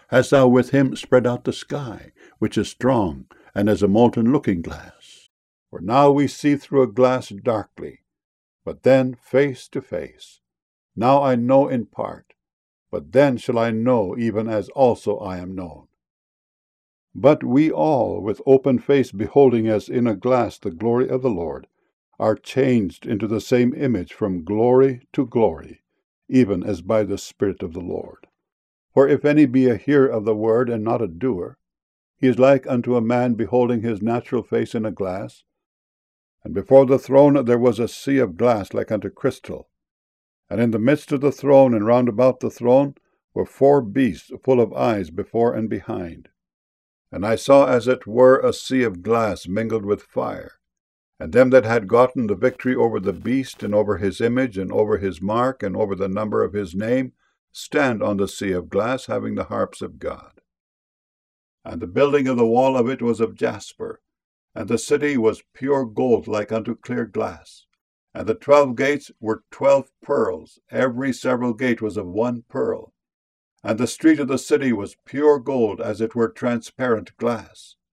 Hast thou with him spread out the sky, which is strong, and as a molten looking-glass? For now we see through a glass darkly, but then face to face. Now I know in part, but then shall I know even as also I am known. But we all, with open face beholding as in a glass the glory of the Lord, are changed into the same image from glory to glory, even as by the Spirit of the Lord. For if any be a hearer of the word and not a doer, he is like unto a man beholding his natural face in a glass. And before the throne there was a sea of glass like unto crystal. And in the midst of the throne and round about the throne were 4 beasts full of eyes before and behind. And I saw as it were a sea of glass mingled with fire. And them that had gotten the victory over the beast, and over his image, and over his mark, and over the number of his name, stand on the sea of glass, having the harps of God. And the building of the wall of it was of jasper, and the city was pure gold like unto clear glass. And the 12 gates were 12 pearls, every several gate was of 1 pearl. And the street of the city was pure gold, as it were transparent glass.